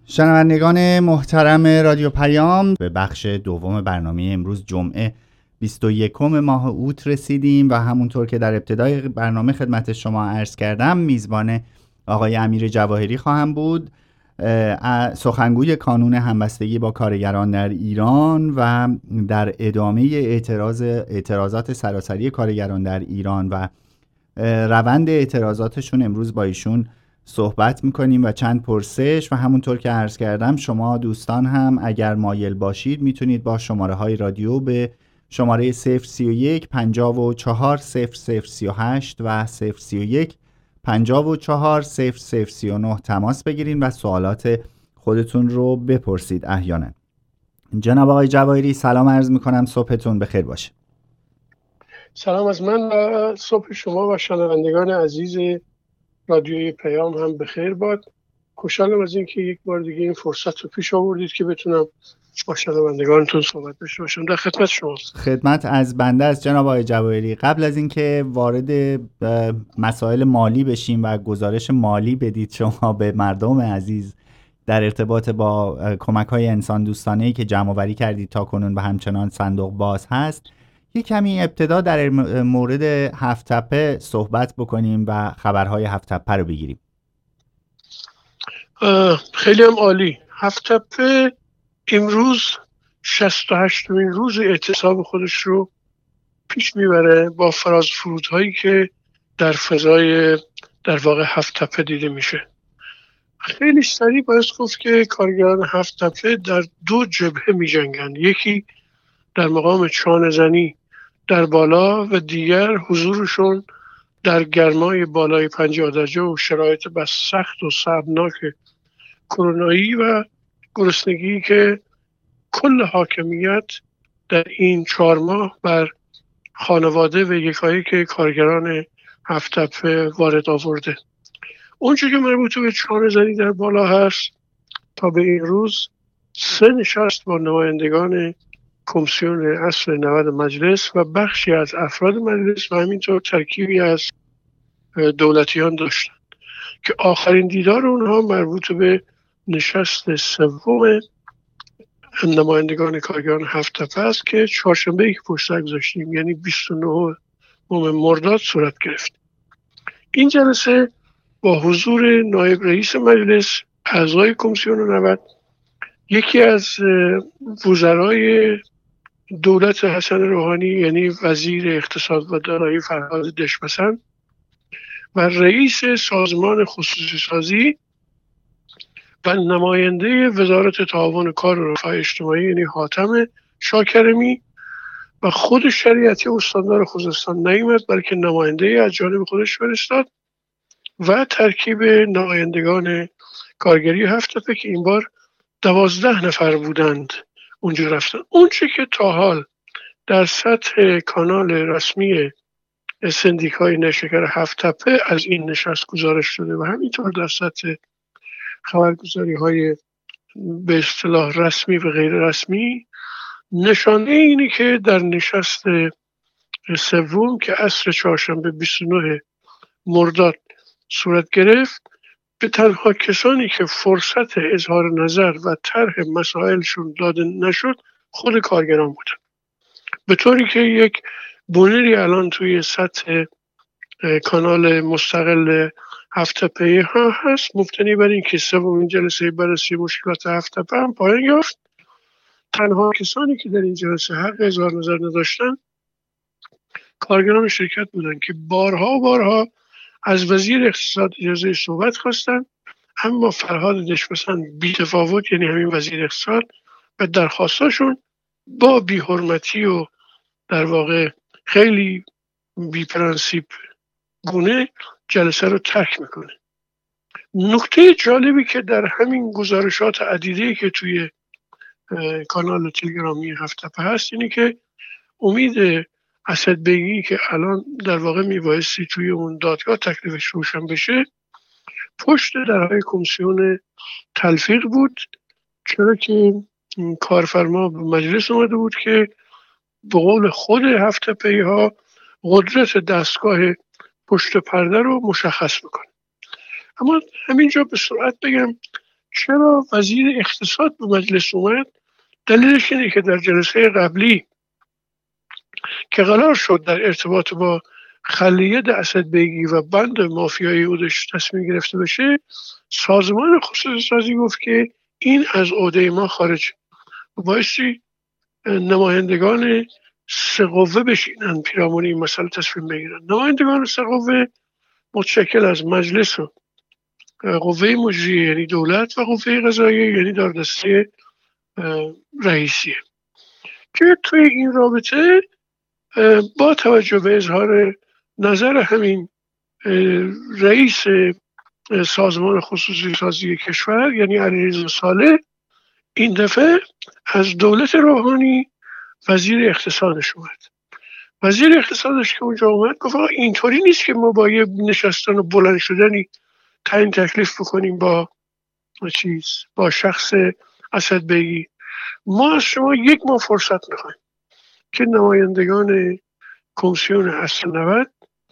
شنوندگان محترم رادیو پیام، به بخش دوم برنامه امروز جمعه 21 ماه اوت رسیدیم و همونطور که در ابتدای برنامه خدمت شما عرض کردم، میزبان آقای امیر جواهری خواهم بود، سخنگوی کانون همبستگی با کارگران در ایران و در ادامه اعتراضات سراسری کارگران در ایران و روند اعتراضاتشون امروز با ایشون صحبت میکنیم و چند پرسش و همونطور که عرض کردم شما دوستان هم اگر مایل باشید میتونید با شماره های رادیو به شماره 031 54 0038 و 031 54 0039 تماس بگیرید و سوالات خودتون رو بپرسید احیانا. جناب آقای جواهری سلام عرض میکنم، صبحتون بخیر باشه. سلام از من و صبح شما و شنوندگان عزیز رادیوی پیام هم بخیر باد. خوشحالم از اینکه یک بار دیگه این فرصت رو پیش آوردید که بتونم با شنوندگانتون صحبت داشته باشم. در خدمت شما. خدمت از بنده است جناب آقای جواهری. قبل از اینکه وارد مسائل مالی بشیم و گزارش مالی بدید شما به مردم عزیز در ارتباط با کمک‌های انسان دوستانه‌ای که جمع‌آوری کردید تا کنون و همچنان صندوق باز هست، یک کمی ابتدا در مورد هفت تپه صحبت بکنیم و خبرهای هفت تپه رو بگیریم. خیلی هم عالی. هفت تپه امروز 68مین روز اعتصاب خودش رو پیش میبره با فراز فرودهایی که در فضای در واقع هفت تپه دیده میشه. خیلی سریع باید گفت که کارگران هفت تپه در دو جبهه میجنگن، یکی در مقام چانه زنی در بالا و دیگر حضورشون در گرمای بالای 50 درجه و شرایط بس سخت و صعبناک کرونایی و گرسنگی که کل حاکمیت در این 4 ماه بر خانواده و یکایک کارگران هفت تپه وارد آورده. اونچه که مربوط به چانه زنی در بالا هست، تا به این روز 3 نشست با نمایندگان کمیسیون اصل 90 مجلس و بخشی از افراد مجلس و همینطور ترکیبی از دولتیان داشتند که آخرین دیدار اونها مربوط به نشست سوم نمایندگان کارگران هفت تپه است که چهارشنبه که پشت سر گذاشتیم، یعنی 29 مرداد صورت گرفت. این جلسه با حضور نایب رئیس مجلس، اعضای کمیسیون 90، یکی از وزرای دولت حسن روحانی یعنی وزیر اقتصاد و دارایی فرهاد دشپسند و رئیس سازمان خصوصی سازی و نماینده وزارت تعاون کار و رفاه اجتماعی یعنی حاتم شاکرمی و خود شریعتی استاندار خوزستان نیامد، بلکه نماینده از جانب خودش فرستاد و ترکیب نمایندگان کارگری هفت تپه که این بار 12 نفر بودند اونجا رفتن. اونچه که تا حال در سطح کانال رسمی سندیکای نشکر هفت تپه از این نشست گزارش شده و همینطور در سطح خبرگزاری های به اصطلاح رسمی و غیر رسمی، نشانه اینی که در نشست سوم که عصر چهارشنبه 29 مرداد صورت گرفت، به تنها کسانی که فرصت اظهار نظر و طرح مسائلشون داده نشد خود کارگران بودن، به طوری که یک بونری الان توی سطح کانال مستقل هفت تپه ها هست مبتنی بر این که سومین جلسه بررسی مشکلات هفت تپه هم پایان یافت. تنها کسانی که در این جلسه حق اظهار نظر نداشتن کارگران شرکت بودن که بارها از وزیر اقتصاد اجازه صحبت خواستن، اما فرهاد دشپسند بی‌تفاوت یعنی همین وزیر اقتصاد و درخواستاشون با بی‌حرمتی و در واقع خیلی بی‌پرنسیپ گونه جلسه رو ترک میکنه. نکته جالبی که در همین گزارشات عدیده‌ای که توی کانال تلگرامی هفت تپه هست اینه که امید اسدبگی که الان در واقع میبایستی توی اون دادگاه تکلیفش روشن بشه پشت درهای کمیسیون تلفیق بود، چرا که کارفرما به مجلس اومده بود که به قول خود هفت تپه‌ای ها قدرت دستگاه پشت پرده رو مشخص بکنه. اما همینجا به سرعت بگم چرا وزیر اقتصاد به مجلس اومد؟ دلیلش اینه که در جلسه قبلی که قرار شد در ارتباط با خلیت اسدبیگی و بند مافیایی اودش تصمیم گرفته بشه، سازمان خصوصی سازی گفت که این از عهده ما خارج، بایستی نمایندگان سه قوه بشینن پیرامون این مسئله تصمیم بگیرن. نمایندگان سه قوه متشکل از مجلس و قوه مجریه یعنی دولت و قوه قضاییه یعنی داردسته رئیسیه، که توی این رابطه با توجه به اظهار نظر همین رئیس سازمان خصوصی سازی کشور یعنی علیرضا صالح، این دفعه از دولت روحانی وزیر اقتصادش اومد. وزیر اقتصادش که اونجا اومد گفت اینطوری نیست که ما با یه نشستن و بلند شدنی تعیین تکلیف بکنیم با شخص اسدبیگی. ما از شما 1 ماه فرصت میخوایم که نمایندگان کمیسیون اصل 90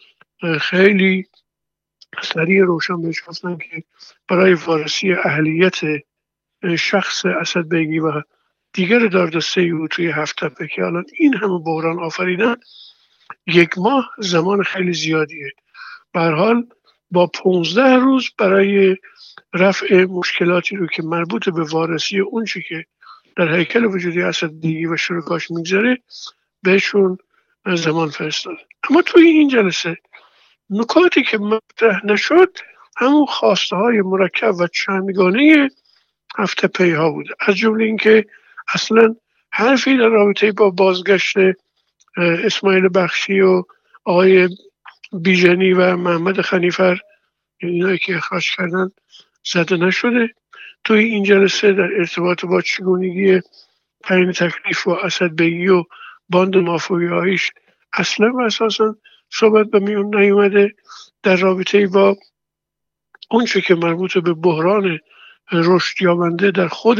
خیلی سریع روشن بهش گفتن که برای وارسی اهلیت شخص اسدبیگی و دیگر داردسته او توی 7 تپه که الان این همه بحران آفریدن 1 ماه زمان خیلی زیادیه. به هر حال با 15 روز برای رفع مشکلاتی رو که مربوط به وارسی اون چی که در هیکل وجودی اسدبیگی و شرکاش میگذره بهشون زمان فرستاد. اما توی این جلسه نکاتی که مطرح نشد همون خواسته های مرکب و چندگانه 7 تپه ها بود، از جمله اینکه اصلا حرفی در رابطه با بازگشت اسماعیل بخشی و آقای بیژنی و محمد خنیفر اینایی که اخراج کردن زده نشده. توی این جلسه در ارتباط با چگونگی تعیین تکلیف و اسدبیگی و باند مافیاییش اصلا و اساسا صحبت به میون نیومده. در رابطه با اون چه که مربوط به بحران رشد یابنده در خود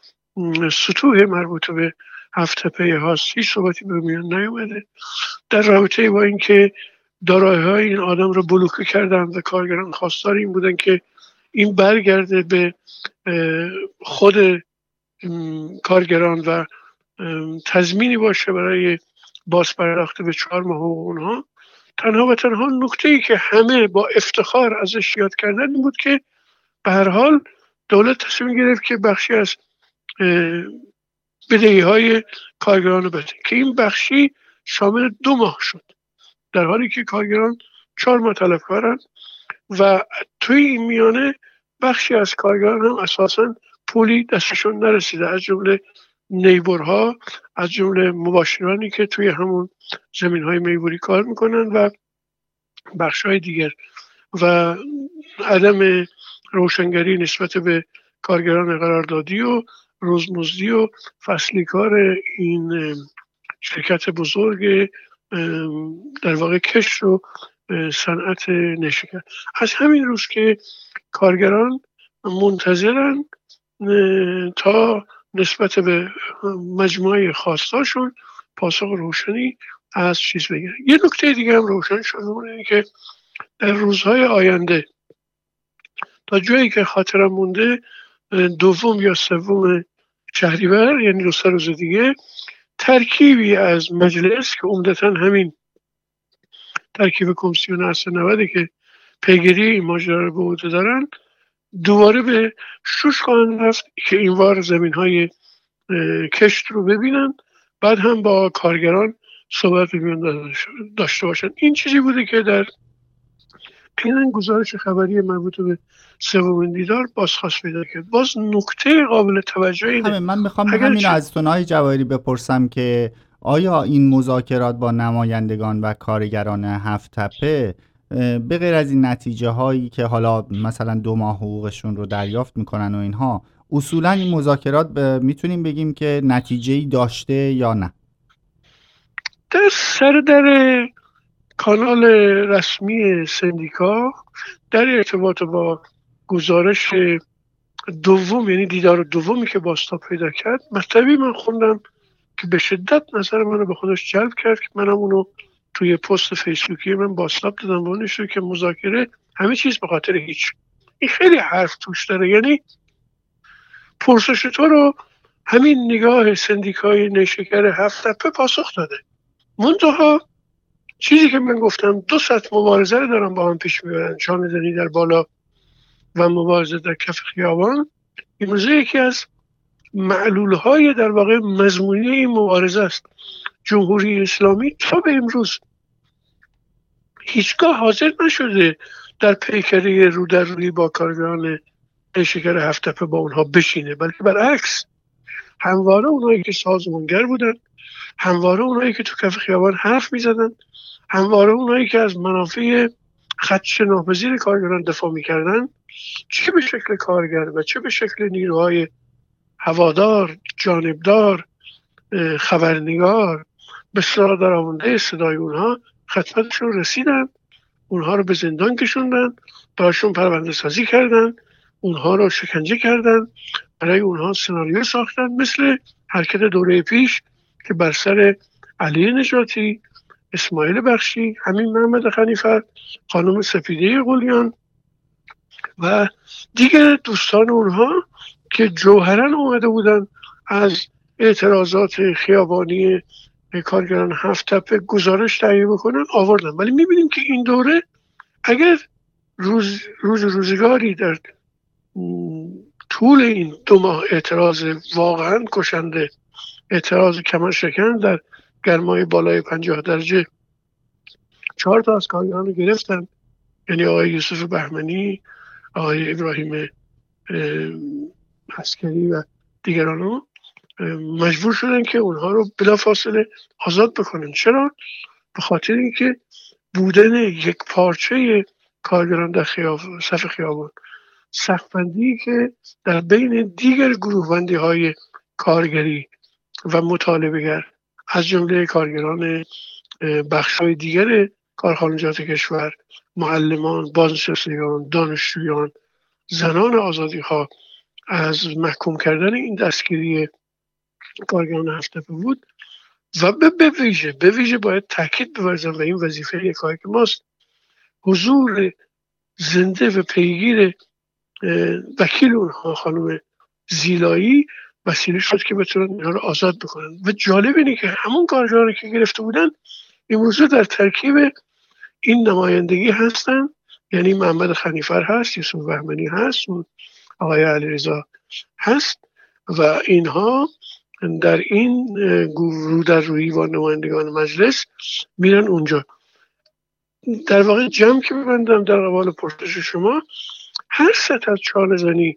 سطوح مربوط به 7 تپه هاست هیچ صحبتی به میون نیومده. در رابطه با اینکه دارایی‌های این آدم رو بلوکه کردن و کارگران خواستار این بودن که این برگرده به خود کارگران و تضمینی باشه برای بازپرداخت به 4 ماه حقوق اونها. تنها و تنها نکته‌ای که همه با افتخار ازش یاد کردن این بود که به هر حال دولت تصمیم گرفت که بخشی از بدهی‌های کارگران بده که این بخشی شامل 2 ماه شد، در حالی که کارگران 4 ماه طلبکارن و توی این میانه بخشی از کارگران هم اساساً پولی دستشون نرسیده، از جمله نیبرها، از جمله مباشرانی که توی همون زمین‌های میبوری کار میکنن و بخش‌های دیگر، و عدم روشنگری نسبت به کارگران قراردادی و روزمزدی و فصلی کار این شرکت بزرگ در واقع کشت و صنعت نشکر. از همین روز که کارگران منتظرن تا نسبت به مجموعه خواستاشون پاسخ روشنی از چیز بگیرن. یه نکته دیگه هم روشن شده اونه که در روزهای آینده تا جایی که خاطرم مونده 2 یا 3 شهریور یعنی 2 روز دیگه ترکیبی از مجلس که عمدتاً همین ترکیب کمیسیون اصل 90 که پیگیری این ماجرا رو به عهده دارن دوباره به شوش خواهند رفت که این بار زمین‌های کشت رو ببینن، بعد هم با کارگران صحبت می‌کنن داشته باشن. این چیزی بوده که در این گزارش خبری مربوط به 3مین دیدار بازخواست پیدا کرد. باز نکته قابل توجه اینه، من میخوام همین از تونای جواهری بپرسم که آیا این مذاکرات با نمایندگان و کارگران 7 تپه به غیر از این نتیجه هایی که حالا مثلا 2 ماه حقوقشون رو دریافت میکنن و اینها، اصولا این مذاکرات میتونیم بگیم که نتیجه‌ای داشته یا نه؟ در سر کانال رسمی سندیکا در ارتباط با گزارش دوم یعنی دیدار دومی که بازتاب پیدا کرد مطلبی من خوندم که به شدت نظر منو به خودش جلب کرد که منم اونو توی پست فیسبوکی من بازتاب دادم و اونش رو که مذاکره همه چیز به خاطر هیچ. این خیلی حرف توش داره، یعنی پرسش تو رو همین نگاه سندیکای نیشکر هفت تپه پاسخ داده. منتها چیزی که من گفتم 2 سطح مبارزه رو دارن با هم پیش میبرن، شانه زنی در بالا و مبارزه در کف خیابان. امروزه یکی از معلولهای در واقع مضمونی این مبارزه است. جمهوری اسلامی تا به امروز هیچگاه حاضر نشده در پیکره رو در روی با کارگران نیشکر هفت تپه با اونها بشینه، بلکه برعکس همواره اونایی که سازمانگر بودن، همواره اونایی که تو کف خیابان حرف میزدن، همواره اونایی که از منافع خدش ناپذیر کارگران دفاع میکردن، چه به شکل کارگر و چه به شکل نیروهای هوادار، جانبدار، خبرنگار، بسیار درآمده صدای اونها خدمتشون رسیدن، اونها رو به زندان کشوندن، براشون پرونده سازی کردن، اونها رو شکنجه کردن، برای اونها سناریو ساختن، مثل حرکت دوره پیش که بر سر علی نجاتی، اسماعیل بخشی، همین محمد خنیفر، خانم سپیده قلیان و دیگر دوستان اونها که جوهرن اومده بودن از اعتراضات خیابانی کارگران هفت تپه گزارش تهیه بکنن آوردن. ولی میبینیم که این دوره اگر روزگاری در طول این 2 ماه اعتراض واقعا کشنده، اعتراض کمر شکن در گرمای بالای 50 درجه 4 تا از کارگران رو گرفتن، یعنی آقای یوسف بهمنی، آقای ابراهیم عسکری و دیگران رو مجبور شدن که اونها رو بلافاصله آزاد بکنن. چرا؟ به خاطر اینکه بودن یک پارچه کارگران در صف خیابان، سقف‌بندی که در بین دیگر گروه‌بندی های کارگری و مطالبه‌گر از جمله کارگران بخش‌های دیگر کارخانجات کشور، معلمان، بازنشستگان، دانشجویان، زنان آزادی‌خواه، از محکوم کردن این دستگیری کارگران هفت تپه بود. و به ویژه باید تاکید بورزم و این وظیفه یکایی که ماست، حضور زنده و پیگیر وکیل اونها خانم زیلایی وسیله شد که بتونن اینها رو آزاد بکنن. و جالب اینه که همون کارگرانی که گرفته بودن امروز در ترکیب این نمایندگی هستن، یعنی محمد خنیفر هست، یوسف بهمنی هست، آقای علیرضا هست و اینها در این رو در روی با نمایندگان مجلس میرن اونجا. در واقع جمع که ببندم در قبال پرسش شما، هر سطح از چاله زنی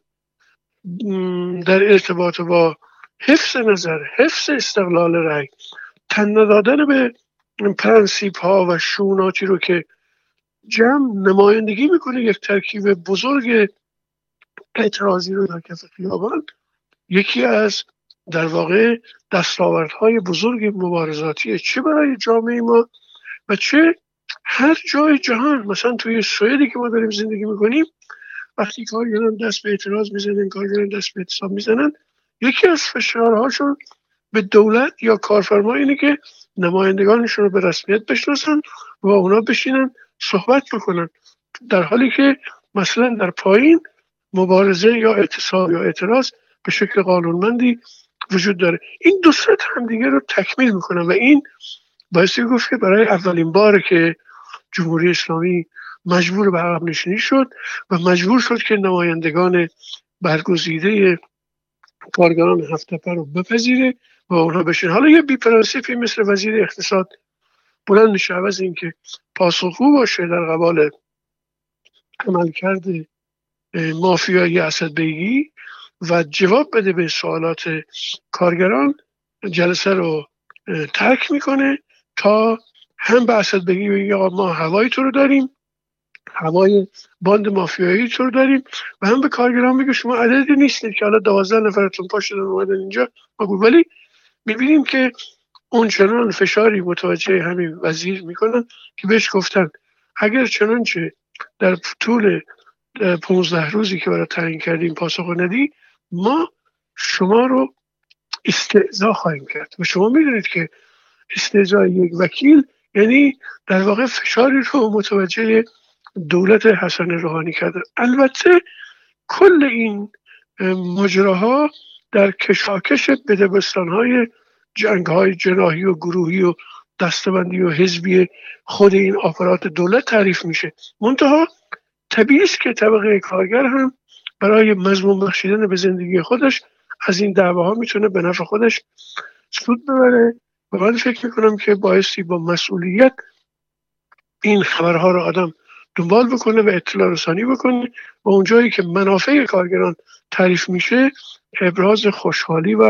در ارتباط با حفظ نظر، حفظ استقلال رأی، تن ندادن به پرنسیپ ها و شوناتی رو که جمع نمایندگی میکنه یک ترکیب بزرگ اعتراضی رو در کف خیابان، یکی از در واقع دستاوردهای بزرگ مبارزاتی چه برای جامعه ما و چه هر جای جهان. مثلا توی سوئدی که ما داریم زندگی میکنیم، وقتی کارگران دست به اعتراض میزنن، کارگران دست به اعتصاب میزنن، یکی از فشارهاشون به دولت یا کارفرما اینه که نمایندگانشون رو به رسمیت بشناسن و اونا بشینن صحبت بکنن، در حالی که مثلا در پایین مبارزه یا اعتصاب یا اعتراض به شکل قانونمندی وجود داره. این 2 سطح هم دیگه رو تکمیل میکنن و این باعث گفت که برای اولین بار که جمهوری اسلامی مجبور به عقب نشینی شد و مجبور شد که نمایندگان برگزیده کارگران هفت تپه رو بپذیره و اونها بشن. حالا یه بی پرنسیپی مثل وزیر اقتصاد بلند میشه، عوض این که پاسخگو باشه در قبال عملکرد مافیایی اسدبیگی و جواب بده به سوالات کارگران، جلسه رو ترک میکنه تا هم به اسدبیگی بگه آقا ما هوای تو رو داریم، هوای باند مافیایی تو رو داریم، و هم به کارگران بگه شما عددی نیستید که حالا 12 نفرتون پا شدن اومدن اینجا. ولی میبینیم که اون چنان فشاری متوجه همین وزیر میکنن که بهش گفتن اگر چنانچه در طول 15 روزی که برای تعیین کردیم پاسخ ندی، ما شما رو استعضا خواهیم کرد. و شما میدونید که استعضای یک وکیل یعنی در واقع فشاری رو متوجه دولت حسن روحانی کرده. البته کل این ماجراها در کشاکش بدبستان‌های جنگ‌های جناحی و گروهی و دستبندی و حزبی خود این آپارات دولت تعریف میشه. منتها طبیعی است که طبقه کارگر هم برای مضمون بخشیدن به زندگی خودش از این دعواها میتونه به نفع خودش سود ببره و من فکر میکنم که بایستی با مسئولیت این خبرها رو آدم دنبال بکنه و اطلاع رسانی بکنه و اونجایی که منافع کارگران تعریف میشه ابراز خوشحالی و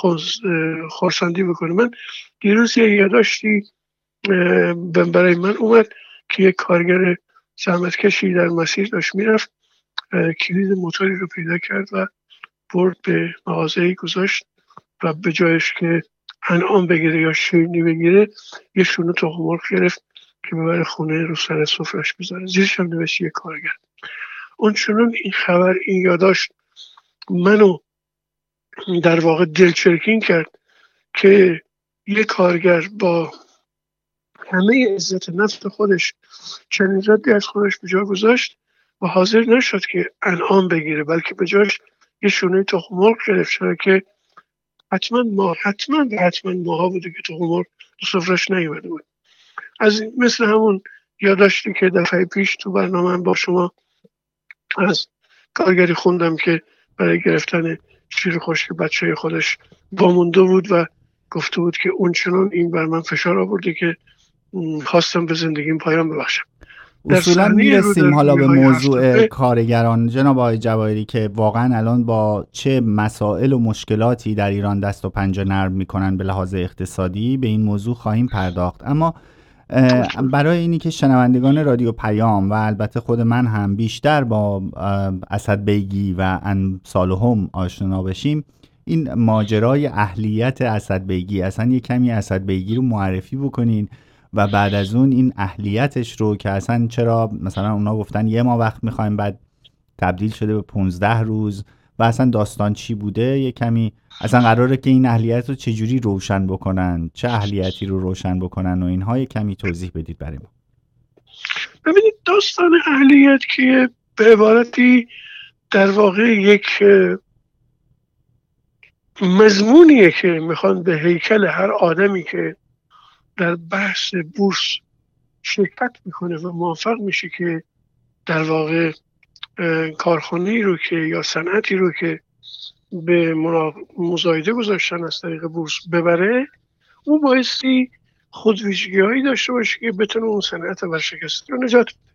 خرسندی بکنه. من دیروز یه یادداشتی برای من اومد که یک کارگر زحمتکشی در مسیر داشت میرفت، کلید موتوری رو پیدا کرد و برد به مغازه‌ای گذاشت و به جایش که انعام بگیره یا شیرینی بگیره یه شونه تخم مرغ گرفت که ببره خونه رو سر سفرش بذاره. زیرش هم نوشت یک کارگر. اون چنون این خبر، این یادداشت منو در واقع دلچرکین کرد که یک کارگر با همه عزت نفس خودش چنین ردی از خودش به جا گذاشت و حاضر نشد که انعام بگیره، بلکه به جاش یه شونه تخم مرغ گرفت، چرا که حتما ماها بوده که تخم مرغ تو سفرش نیومده بود. از مثل همون یادداشتی که دفعه پیش تو برنامه با شما از کارگری خوندم که برای گرفتن شیر خشک بچه خودش وامونده بود و گفته بود که اون چنان این بر من فشار آورده که خواستم به زندگیم پایان ببخشم. اصولا میرسیم حالا به موضوع کارگران جناب آقای جواهری که واقعا الان با چه مسائل و مشکلاتی در ایران دست و پنجه نرم میکنن به لحاظ اقتصادی به این موضوع خواهیم پرداخت. اما برای اینی که شنوندگان رادیو پیام و البته خود من هم بیشتر با اسدبیگی و امثالهم آشنا بشیم، این ماجرای اهلیت اسدبیگی، اصلا یه کمی اسدبیگی رو معرفی بکنین و بعد از اون این اهلیتش رو که اصلا چرا مثلا اونا گفتن 1 ماه وقت میخوایم بعد تبدیل شده به 15 روز و اصلا داستان چی بوده، یه کمی اصلا قراره که این اهلیت رو چجوری روشن بکنن، چه اهلیتی رو روشن بکنن و اینها یه کمی توضیح بدید برای ما. ببینید داستان اهلیت که به عبارتی در واقع یک مضمونیه که میخوان به هیکل هر آدمی که در بحث بورس شرکت میکنه و موفق میشه که در واقع کارخانه‌ای رو که یا صنعتی رو که به مزایده گذاشتن از طریق بورس ببره، اون بایستی خودویژگی‌هایی داشته باشه که بتونه اون صنعت ورشکسته رو نجات بده.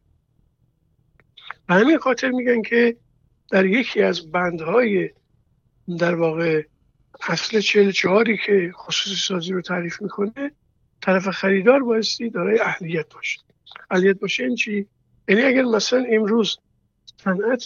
به همین خاطر میگن که در یکی از بندهای در واقع اصل 44 که خصوصی سازی رو تعریف میکنه، طرف خریدار بایستی دارای اهلیت باشه. اهلیت باشه این چی؟ یعنی اگر مثلا امروز صنعت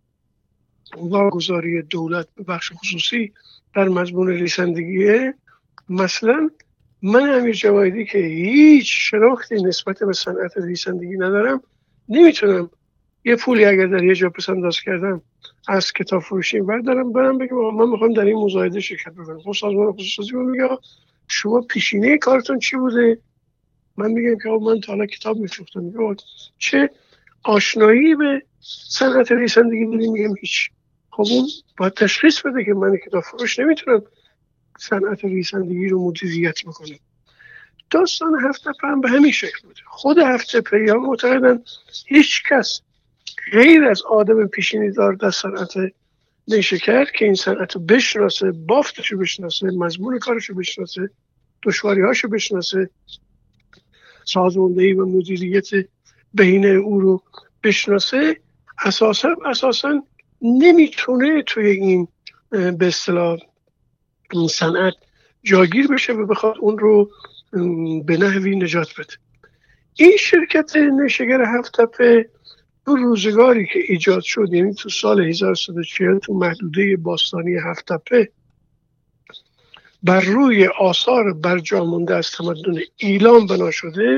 واگذاری دولت به بخش خصوصی در مضمون ریسندگیه، مثلا من امیر جوایدی که هیچ شناختی نسبت به صنعت ریسندگی ندارم، نمیتونم یه پولی اگر در یه جا پس‌انداز کردم از کتاب فروشی بردارم برم بگم من میخوام در این مزایده شرکت بکنم. خب سازمان خصوصی میگه شما پیشینه کارتون چی بوده؟ من میگم که من تا حالا کتاب میفروختم. میگه چه آشنایی به صنعت ریسندگی داری؟ میگم هیچ. خب اون باید تشخیص بده که من کتاب فروش نمیتونم صنعت ریسندگی رو مدیریت بکنم. داستان هفت‌تپه هم به همین شکل بوده. خود هفت‌تپه ها معتقدن هیچ کس غیر از آدم پیشینی دار در صنعت نیشکر که این صنعت رو بشناسه، بافتش رو بشناسه، مضمون کارش رو بشناسه، دشواری‌هاش رو بشناسه، سازماندهی و مدیریت بین او رو بشناسه، اساساً نمیتونه توی این به اصطلاح صنعت جاگیر بشه و بخواد اون رو به نحوی نجات بده. این شرکت نیشگر هفت‌تپه تو روزگاری که ایجاد شد، یعنی تو سال 1340 تو محدوده باستانی هفت‌تپه بر روی آثار برجامانده از تمدن ایلام بنا شده،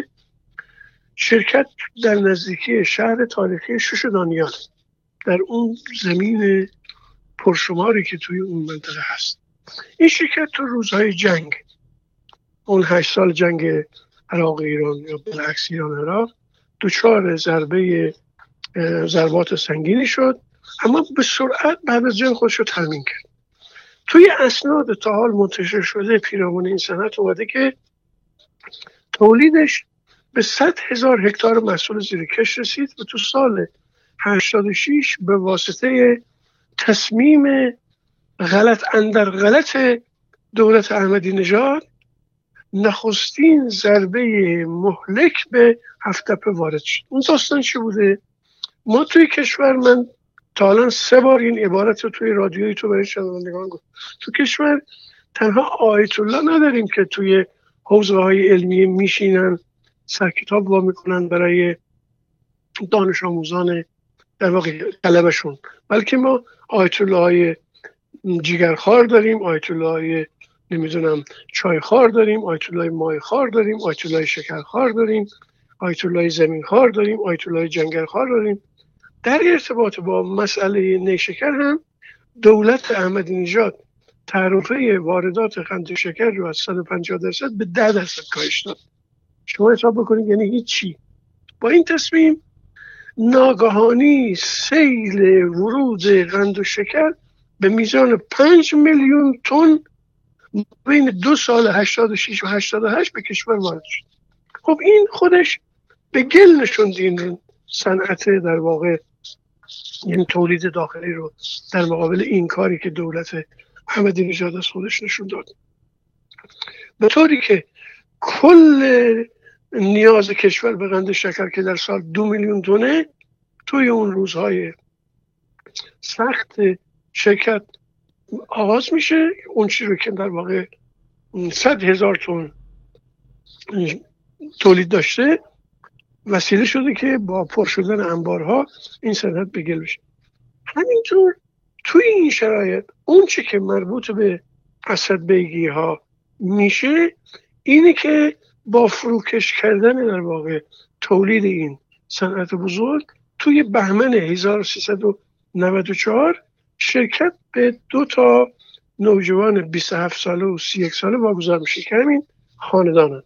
شرکت در نزدیکی شهر تاریخی شوشدانیان در اون زمین پرشماری که توی اون منطقه هست. این شرکت تو روزهای جنگ، اون 8 سال جنگ عراق ایران یا بالعکس ایران عراق، دچار ضربات سنگینی شد اما به سرعت بعد از جنگ خودش رو تامین کرد. توی اسناد تا حال منتشر شده پیرامون این صنعت اومده که تولیدش به 100,000 هکتار محصول زیرکش رسید و تو سال 86 به واسطه تصمیم غلط دولت احمدی نژاد نخستین ضربه مهلک به هفت‌تپه وارد شد. اون داستان چی بوده؟ ما توی کشور، من تا الان 3 بار این عبارت رو توی رادیویی تو برای شنوندگان گفت، تو کشور تنها آیت الله نداریم که توی حوزه‌های علمی میشینن سر کتاب وا میکنن برای دانش آموزان در واقع طلبشون، بلکه ما آیت الله های جیگرخوار داریم، آیت الله های نمیدونم چایخوار داریم، آیت الله مایخوار داریم، آیت الله شکرخوار داریم، آیت الله زمینخوار داریم، آیت الله جنگلخوار داریم. در ارتباط با مسئله نیشکر هم دولت احمدی نژاد تعرفه واردات قند و شکر رو از 150% به 10% کاهش داد. شما حساب بکنید یعنی هیچی. با این تصمیم ناگهانی سیل ورود قند و شکر به میزان 5 میلیون تن بین 2 سال 86 و 88 به کشور وارد شد. خب این خودش به گل نشوند این صنعت در واقع، یعنی تولید داخلی رو در مقابل این کاری که دولت احمدی نژاد از خودش نشون داد، به طوری که کل نیاز کشور به قند شکر که در سال 2 میلیون تنه، توی اون روزهای سخت شرکت آغاز میشه. اون چیزی رو که در واقع 100,000 تن تولید داشته وسیله شده که با پر شدن انبارها این صنعت به گل بشه. همینطور توی این شرایط اون چی که مربوط به اسدبیگی ها میشه اینه که با فروکش کردن در واقع تولید این صنعت بزرگ توی بهمن 1394 شرکت به 2 نوجوان 27 ساله و 31 ساله واگذار میشه که همین خاندانن.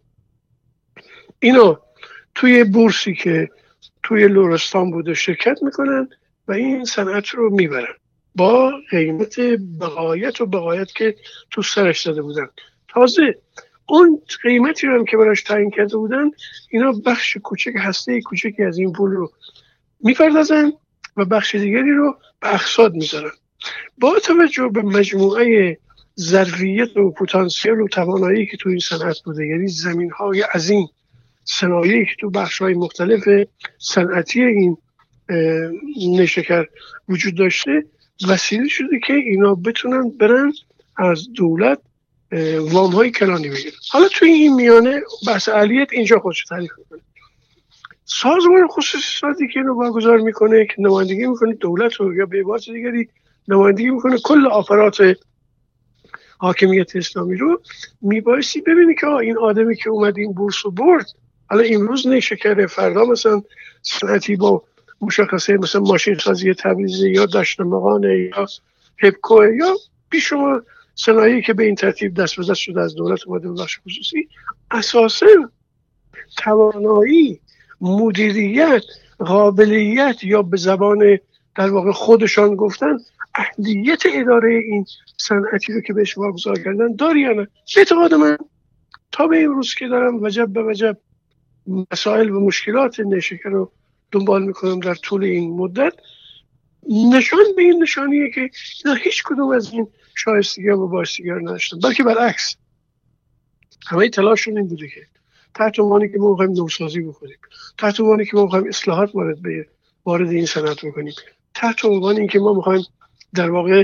اینا توی بورسی که توی لرستان بوده شرکت میکنن و این صنعت رو میبرن با قیمت بقایت که تو سرش زده بودن. تازه اون قیمتی رو هم که براش تعیین کرده بودن، اینا بخش کوچک، هسته کوچکی از این پول رو میپردازن و بخش دیگری رو به اقساط میذارن. با توجه به مجموعه ظرفیت و پتانسیل و توانایی که تو این صنعت بوده، یعنی زمین‌های عظیم، صنایعی که تو بخش‌های مختلف صنعتی این نیشکر وجود داشته، وسیله شده که اینا بتونن برن از دولت وام‌های کلانی بگیرن. حالا توی این میانه بحث علیت اینجا خودش تعریف میکنه. سازمان خصوصی که اینو برگزار میکنه که نمایندگی میکنه دولت رو، یا به عبارت دیگری نمایندگی میکنه کل آپارات حاکمیت اسلامی رو، میبایستی ببینی که این آدمی که اومد این بورس رو برد، حالا امروز نیشکر، فردا مثلا صنعتی با مشخصه مثلا ماشین سازی تبریز یا دشتمقان یا هپکو یا بیشمار صنایعی که به این ترتیب دست به دست شده از دولت اومده به بخش خصوصی، اساساً توانایی، مدیریت، قابلیت یا به زبان در واقع خودشان گفتن اهلیت اداره این صنعتی رو که بهش واگذار کردن داری یا نه. اعتقاد من تا به امروز که دارم وجب به وجب مسائل و مشکلات نیشکر رو دنبال میکنم در طول این مدت، نشان به این نشانیه که اینا هیچ کدوم از این شایستگی و بایستگی رو نداشتن، بلکه برعکس همه تلاششون این بوده که تحت عنوانی که ما می‌خوایم نوسازی بکنیم، تحت عنوانی که ما می‌خوایم اصلاحات وارد این صنعت بکنیم، تحت عنوان این که ما می‌خوایم در واقع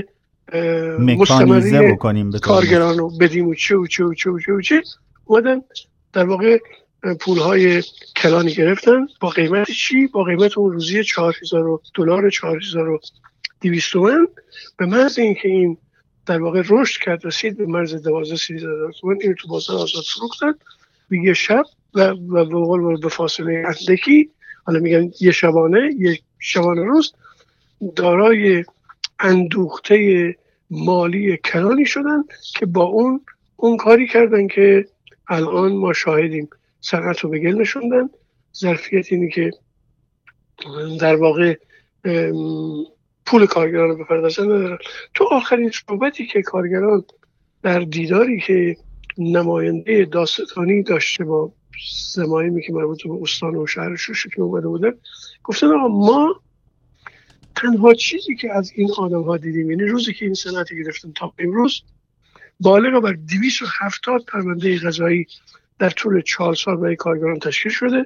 مکانیزه بکنیم کارگران رو بدیم و چه اومدن در واقع پولهای کلانی گرفتن. با قیمت چی؟ با قیمت اون روزی $4,000 $4,200 تومان، به محض اینکه این در واقع رشد کرد رسید به مرز 12,000 تومان، این تو بازار آزاد فروختن و یه شب و به فاصله اندکی، حالا میگن یه شبانه روز دارای اندوخته مالی کلانی شدن که با اون کاری کردن که الان ما شاهدیم. صنعت رو به گل نشوندن. ظرفیت اینی که در واقع پول کارگران رو بپردازن ندارن. تو آخرین صحبتی که کارگران در دیداری که نماینده دادستانی داشته با زمایمی که مربوط به استان و شهر شوش که اومده بودن، گفتن آقا ما تنها چیزی که از این آدم ها دیدیم، یعنی روزی که این سنتی گرفتن تا امروز، بالغ بر 270 پرونده قضایی در طول 4 سال برای کارگران تشکیل شده.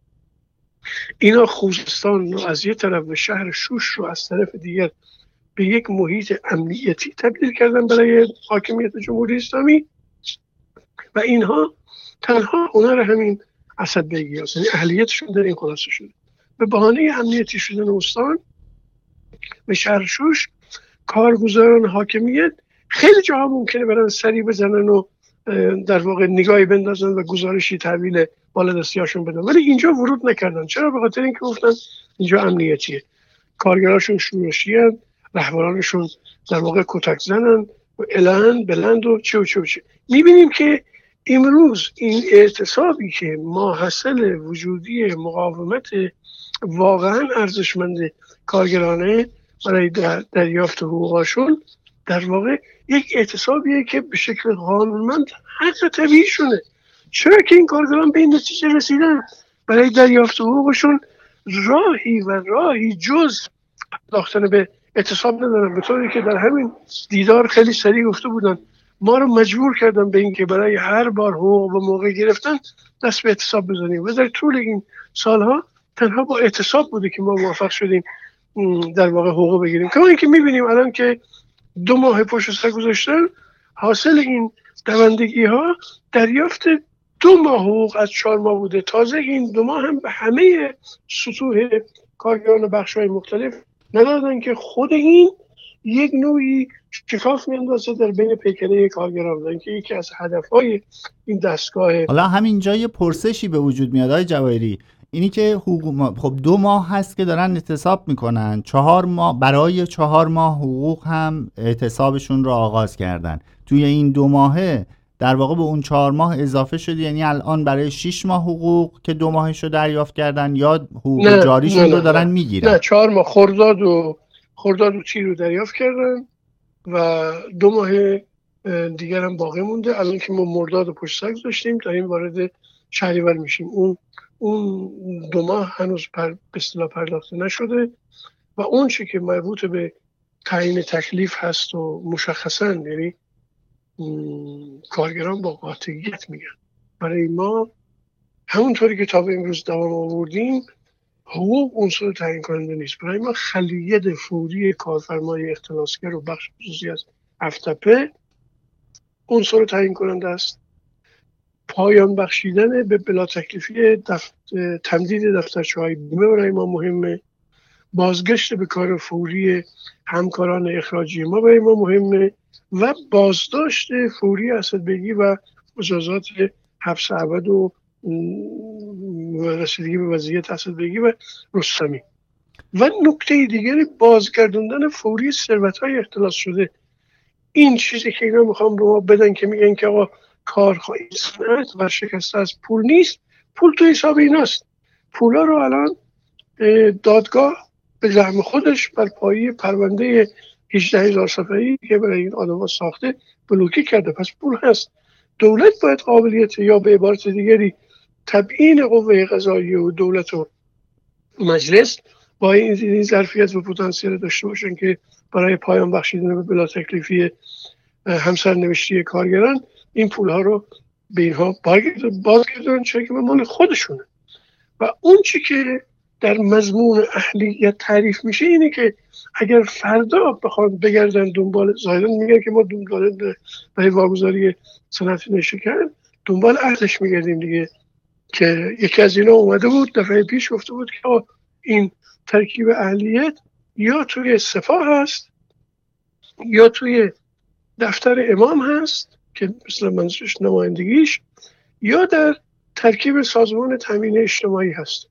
اینا خوزستان رو از یه طرف و شهر شوش رو از طرف دیگر به یک محیط امنیتی تبدیل کردن برای حاکمیت جمهوری اسلامی و اینها تنها هنر همین اسدبگی هست، یعنی اهلیتشون در این خلاصه شده. به بهانه امنیتی شدن استان به شهر شوش، کارگزاران حاکمیت خیلی جاها ممکنه برن سری بزنن و در واقع نگاهی بندازن و گزارشی تحویل بالادستیاشون بدن، ولی اینجا ورود نکردن. چرا؟ به خاطر اینکه گفتن اینجا امنیتیه، کارگراشون شورشیان، رهبرانشون در واقع کتک زنن و الان بلند و چه. میبینیم که امروز این اعتصابی که ماحصل وجودی مقاومت واقعا ارزشمند کارگرانه برای دریافت حقوقشون، در واقع یک اعتصابیه که به شکل قانونمند حق طبیعیشونه. چرا که این کارگران به این نتیجه رسیدن برای دریافت حقوقشون راهی جز پرداختن به اعتصاب ندارن، به طوری که در همین دیدار خیلی سریع گفته بودن ما رو مجبور کردن به این که برای هر بار حقوق و موقع گرفتن دست به اعتصاب بزنیم و در طول این سالها تنها با اعتصاب بوده که ما موفق شدیم در واقع حقوق بگیریم. کما اینکه میبینیم الان که 2 ماه پشت سر گذاشتن، حاصل این دوندگی ها دریافت 2 ماه حقوق از 4 ماه بوده. تازه این 2 ماه هم به همه سطوح کارگران و بخش‌های مختلف ندادن که خود این یک نوعی شکاف میاندازه در بین پیکره کارگران بودن که یکی از هدفهای این دستگاه. حالا همینجا یه پرسشی به وجود میاد آقای جواهری، اینی که خب 2 ماه هست که دارن اعتصاب میکنن، 4 ماه برای 4 ماه حقوق هم اعتصابشون رو آغاز کردن. توی این 2 ماهه در واقع به اون 4 ماه اضافه شده، یعنی الان برای 6 ماه حقوق که 2 ماهش رو دریافت کردن یا حقوق جاریشون رو دارن میگیرن؟ نه 4 ماه خرداد و تیر رو دریافت کردن و 2 ماه دیگر هم باقی مونده. الان که ما مرداد و پشت سر داشتیم داریم وارد شهریور میشیم، اون 2 ماه هنوز به اصطلاح پرداخته نشده و اون چی که مربوط به تعیین تکلیف هست و مشخصا، یعنی کارگران با قاطعیت میگن برای ما همونطوری که تا به امروز دوام آوردیم حقوق عنصر تعیین کننده نیست. برای ما خلیت فوری کارفرمای اختلاسگر و بخش خصوصی از افتپه عنصر تعیین کننده است. پایان بخشیدن به بلا تکلیفی تمدید دفترچه‌های بیمه برای ما مهمه. بازگشت به کار فوری همکاران اخراجی ما برای ما مهمه و بازداشت فوری اسدبگی و مجازات حبس ابد و رسیدگی به وضعیت اسدبگی و رستمی. و نکته دیگری بازگردوندن فوری ثروت‌های اختلاس شده. این چیزی که اینا میخوام به ما بدن که میگن که آقا کارخانه صنعت و شکسته از پول نیست، پول تو حساب ایناست. پولا رو الان دادگاه به زعم خودش بر پایه پرونده 18,000 صفحه‌ای که برای این آدم‌ها ساخته بلوکه کرده. پس پول هست. دولت باید قابلیت یا به عبارت دیگری تبیین قوه قضاییه و دولت و مجلس با این ظرفیت و پتانسیل داشته باشن که برای پایان بخشیدن به بلا تکلیفی همسرنوشتی کارگران این پولها رو به اینها بازگردونن، چون که مال خودشونه. و اون چی که در مضمون اهلیت تعریف میشه اینه که اگر فردا بخوان بگردن دنبال، ظاهرا میگن که ما دنبال برای واگذاری صنعت نشکن دنبال ارزش میگردیم دیگه، که یکی از اینا اومده بود دفعه پیش گفته بود که این ترکیب اهلیت یا توی سپاه هست یا توی دفتر امام هست که مثلا منظورش نمایندگیش، یا در ترکیب سازمان تامین اجتماعی هست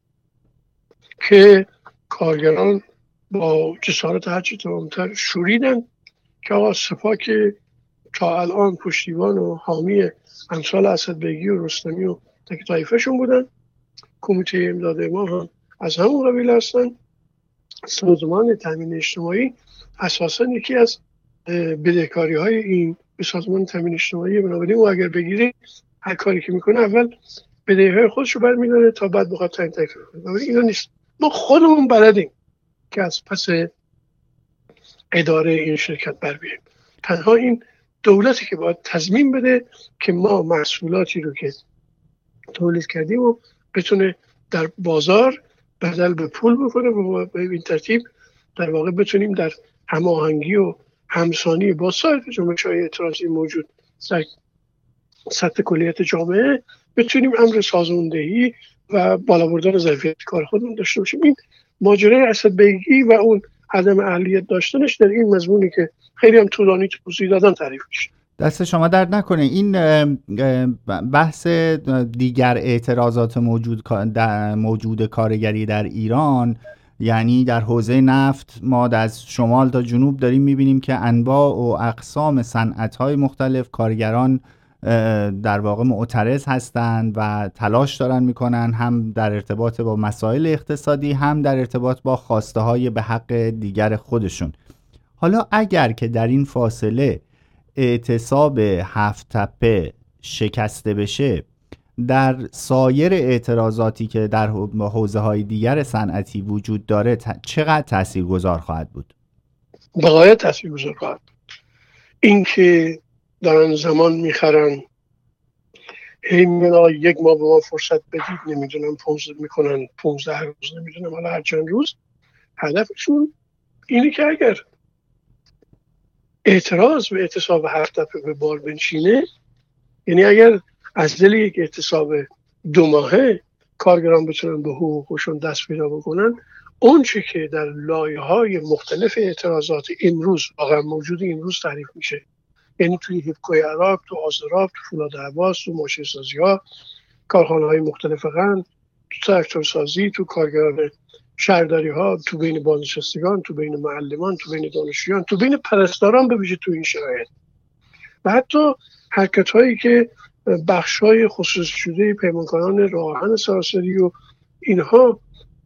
که کارگران با جسارت هرچی تمامتر شوریدن که آقا سپاه که تا الان پشتیبان و حامی امثال اسدبگی و رستمی و تک طایفه‌شون بودن، کمیته امداد امام هم از همون قبیل هستن سازمان تامین اجتماعی اساساً یکی از بدهکاری‌های این به سازمان تامین اجتماعی، بنابراین او اگر بگیره هر کاری که میکنه اول بدهی‌های خودش رو برمی‌داره تا بعد بخواد تعیین تکلیف کنه. بنابراین اینا نیست. ما خودمون بلدیم که از پس اداره این شرکت بر بیاییم. تنها این دولتی که باید تضمین بده که ما محصولاتی رو که تولید کردیم و بتونه در بازار بدل به پول بکنه و به این ترتیب در واقع بتونیم در هماهنگی و همسانی با سایر جنبش‌های اعتراضی موجود در سطح کلیت جامعه بتونیم امر سازماندهی و بالا بردن ظرفیت کار خودمون داشته باشیم. این ماجرای اسد بیگی و اون عدم اهلیت داشتنش در این مضمونی که خیلی هم طولانی توضیح دادن تعریف میشه. دست شما درد نکنه. این بحث دیگر اعتراضات موجود کارگری در ایران، یعنی در حوزه نفت ما از شمال تا جنوب داریم میبینیم که انواع و اقسام صنعت‌های مختلف کارگران در واقع معترض هستند و تلاش دارن میکنن، هم در ارتباط با مسائل اقتصادی هم در ارتباط با خواسته های به حق دیگر خودشون. حالا اگر که در این فاصله اعتصاب هفت تپه شکسته بشه، در سایر اعتراضاتی که در حوزه های دیگر صنعتی وجود داره چقدر تاثیرگذار خواهد بود؟ بغایت تاثیرگذار خواهد بود. این که دارن زمان میخرن، میگن یک ماه به ما فرصت بدید، نمیدونم 15 روز، نمیدونم حالا هر چند روز، هدفشون اینه که اگر اعتراض به اعتصاب هفت تپه به بار بنشینه، یعنی اگر از دل یک اعتصاب 2 ماهه کارگران بتونن به حقوقشون دست پیدا بکنن، اون چه که در لایه‌های مختلف اعتراضات امروز واقعا موجود امروز تعریف میشه، یعنی توی هیپکوی عراق، تو آزراب، تو فولاد هواس، تو ماشین سازی ها، کارخانه های مختلف قند، تو تراکتور سازی، تو کارگران شهرداری ها، تو بین بازنشستگان، تو بین معلمان، تو بین دانشجویان، تو بین پرستاران به ویژه تو این شرایط، و حتی حرکت هایی که بخش های خصوصی شده پیمانکاران راه آهن سراسری و اینها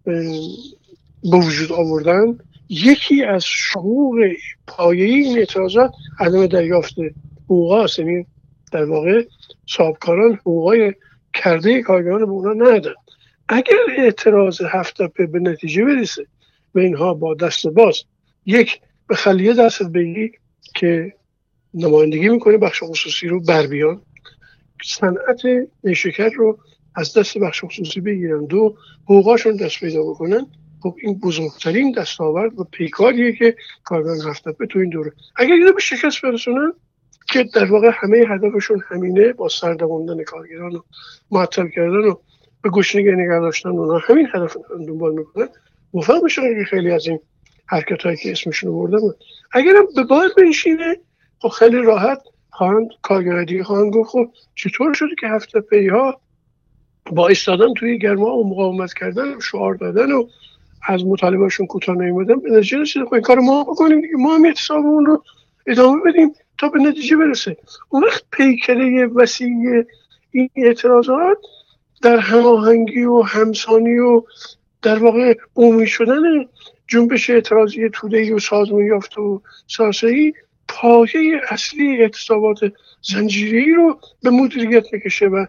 به وجود آوردن. یکی از شروع پایه‌ای این اعتراضات عدم دریافت حقوق هاست، یعنی در واقع صاحبکاران حقوقای کرده کارگران به اونا ندادن. اگر اعتراض هفت تپه به نتیجه برسه و اینها با دست باز یک به خلیه دست بگی که نمایندگی میکنه بخش خصوصی رو بر بیان، صنعت نیشکر رو از دست بخش خصوصی بگیرن، 2 حقوقاشون دست پیدا بکنن، خب این بزرگترین دستاورد و پیکاریه که کارگران هفت تپه تو این دوره اگر اینو به شکست برسونن، که در واقع همه هدفشون همینه، با سردموندن کارگران و معطل کردن و به گوشنگی نگه داشتن، اونا همین هدف رو دنبال میکنن، موفق میشن که خیلی از این حرکتایی که اسمشون رو بردم اگرم به بار بنشینه، خب خیلی راحت کارگرای دیگه خواهند گفت خب چطور شده که هفت تپه‌ها با ایستادن توی گرما و مقاومت کردن و شعار دادن و از مطالبهشون کوتاه نیومدن به نتیجه رسیده، خب این کار ما بکنیم دیگه، ما هم اعتصابمون رو ادامه بدیم تا به نتیجه برسه. اون وقت پیکره وسیع این اعتراضات در هماهنگی و همسانی و در واقع عمومی شدن جنبش اعتراضی توده‌ای و سازمان یافته و سیاسی پایه اصلی اعتصابات زنجیره‌ای رو به مدیریت میکشه و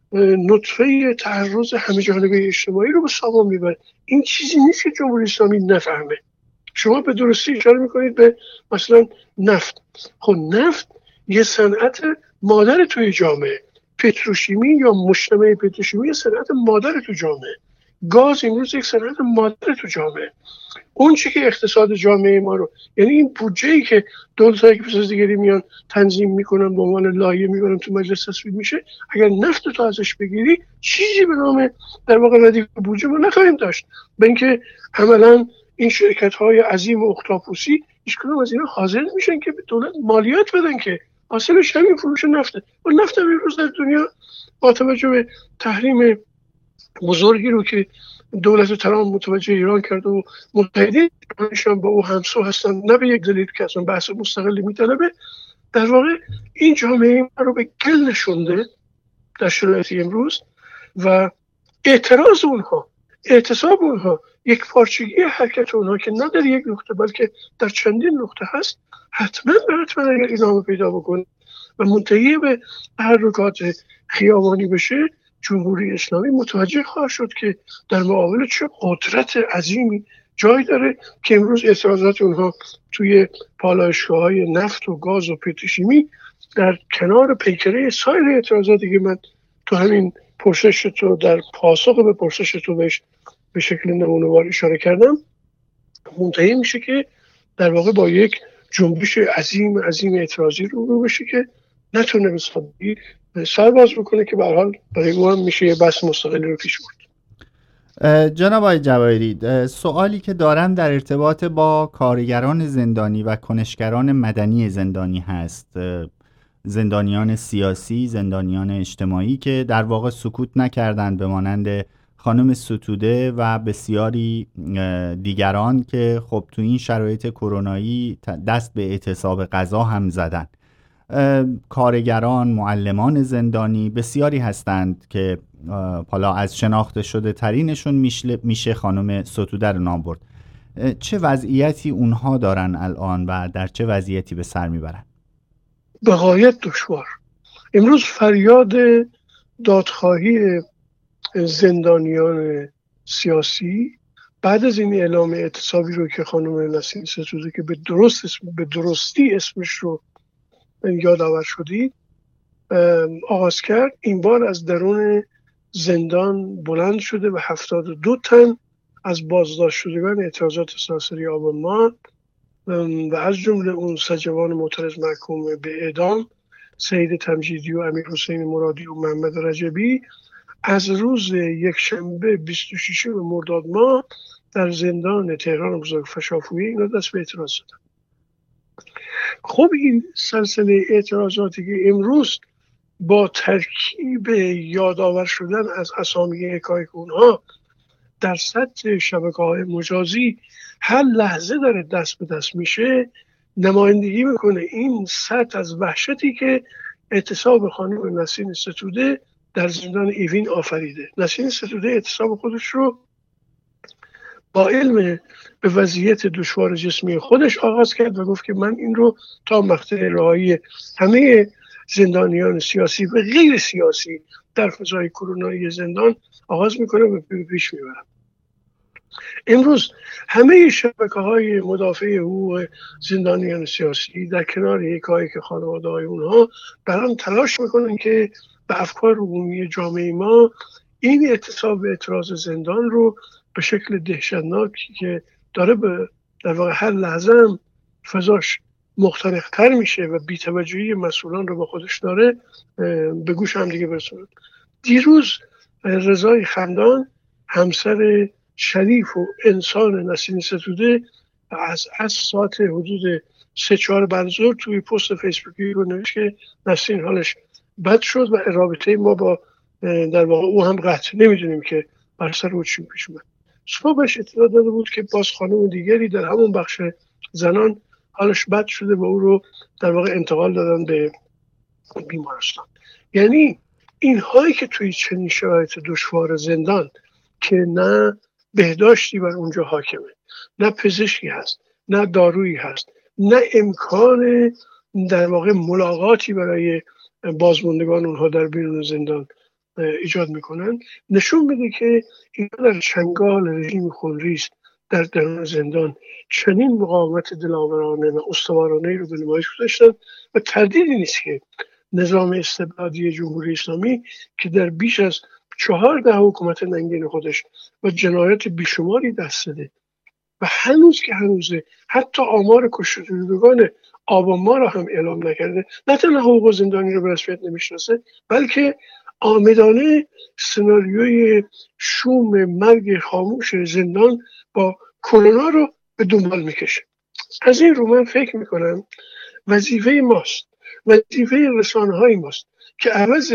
نطفه تعرض همه جانبه اجتماعی رو به سامان میبره. این چیزی نیست که جمهوری اسلامی نفهمه. شما به درستی اشاره میکنید به مثلا نفت. خب نفت یه صنعت مادر توی جامعه، پتروشیمی یا مجتمع پتروشیمی یه صنعت مادر تو جامعه، گاز امروز یک صنعت مادر تو جامعه. اون چی که اقتصاد جامعه ما رو، یعنی این بودجه‌ای که دولت‌های اقتصادیگری میان تنظیم میکنن به عنوان لایحه میبرن تو مجلس تصویب میشه، اگر نفت تو ازش بگیری چیزی به نام در واقع ردیف بودجه ما نخواهیم داشت. به اینکه عملاً این شرکت‌های عظیم و اختاپوسی هیچکدوم از اینا حاضر میشن که به دولت مالیات بدن که حاصلش همین فروش نفته. و نفت امروز در دنیا با توجه به تحریم بزرگی رو که دولت ترامپ متوجه ایران کرده و متحدین ایرانشان با او همسو هستن، نه به یک دلیل که اصلا بحث مستقلی میطلبه، در واقع این جامعه ما رو به گل نشونده در شرایط امروز و اعتراض اونها، اعتصاب اونها یک پارچگی حرکت اونها که نه در یک نقطه بلکه در چندین نقطه هست، حتما اگر ادامه پیدا بکنه و منتهی به تحرکات خیابانی بشه، جمهوری اسلامی متوجه خواهد شد که در مقابل چه قدرت عظیمی جای داره که امروز اعتراضات اونها توی پالایشگاه‌های نفت و گاز و پتروشیمی در کنار پیکره سایر اعتراضاتی که من تو همین پرسش تو در پاسخ به پرسش تو بهش به شکل نمونه‌وار اشاره کردم، منتهی میشه که در واقع با یک جنبش عظیم اعتراضی رو بشه که نتونه به سادگی سر باز بکنه که به هر حال برای او هم میشه یه بحث مستقلی رو پیش برد. جناب آقای جواهری، سوالی که دارم در ارتباط با کارگران زندانی و کنشگران مدنی زندانی هست، زندانیان سیاسی، زندانیان اجتماعی که در واقع سکوت نکردند، به مانند خانم ستوده و بسیاری دیگران که خب تو این شرایط کرونایی دست به اعتصاب غذا هم زدن. کارگران، معلمان زندانی بسیاری هستند که حالا از شناخته شده ترینشون میشه خانم ستوده رو نام برد. چه وضعیتی اونها دارن الان و در چه وضعیتی به سر میبرن؟ به غایت دشوار. امروز فریاد دادخواهی زندانیان سیاسی بعد از این اعلام اعتصابی رو که خانم نسیم ستوده که به درستی اسمش رو یادآور شدید آغاز کرد، این بار از درون زندان بلند شده و 72 تن از بازداشت شدگان اعتراضات سراسری آبان ماه و از جمله اون 3 جوان معترض محکوم به اعدام، سید تمجیدی و امیر حسین مرادی و محمد رجبی، از روز یکشنبه 26 مرداد ماه در زندان تهران بزرگ فشافویی اینا دست به اعتراض زدن. خب این سلسله اعتراضاتی که امروز با ترکیب یادآور شدن از اسامی یکایک اونها در سطح شبکه‌های مجازی هر لحظه داره دست به دست میشه، نمایندگی میکنه این سطح از وحشتی که اعتصاب خانم نسیم ستوده در زندان ایوین آفریده. نسیم ستوده اعتصاب خودش رو با علم به وضعیت دشوار جسمی خودش آغاز کرد و گفت که من این رو تا مقطع رهایی همه زندانیان سیاسی و غیر سیاسی در فضای کرونایی زندان آغاز میکنم و پیش میبرم. امروز همه شبکه‌های مدافع حقوق زندانیان سیاسی در کنار یکایک خانواده‌های اونها برام تلاش میکنن که به افکار عمومی جامعه ما این اعتصاب اعتراض زندان رو به شکل دهشتناکی که داره در واقع هر لحظه هم فضاش مختلفتر میشه و بی‌توجهی مسئولان رو با خودش داره به گوش هم دیگه برسونه. دیروز رضای خندان همسر شریف و انسان نسیم ستوده از ساعت حدود 3-4 بعد ظهر توی پست فیسبوکی رو نوشت که نسیم حالش بد شد و رابطه ما با در واقع او هم قطع، نمیدونیم که بر سر او چی پیش اومد. صبحش اطلاع داده بود که باز خانم دیگری در همون بخش زنان حالش بد شده و او رو در واقع انتقال دادن به بیمارستان. یعنی این هایی که توی چنین شرایط دشوار زندان که نه بهداشتی بر اونجا حاکمه، نه پزشکی هست، نه دارویی هست، نه امکان در واقع ملاقاتی برای بازماندگان اونها در بیرون زندان ایجاد میکنن، نشون میده که اینا در چنگال رژیم خونریز در درون زندان چنین مقاومت دلاورانه و استوارانه رو به نمایش گذاشتن و تردیدی نیست که نظام استبدادی جمهوری اسلامی که در بیش از 14 حکومت ننگین خودش و جنایات بیشماری دست داده و هنوز که هنوزه حتی آمار کشته شدگان آبان ماه را هم اعلام نکرده، نه تنها حقوق زندانی رو به رسمیت نمیشناسه بلکه عامدانه سناریوی شوم مرگ خاموش زندان با کرونا رو به دنبال میکشه. از این رو من فکر میکنم وظیفه ماست، وظیفه رسانه‌های ماست که عوض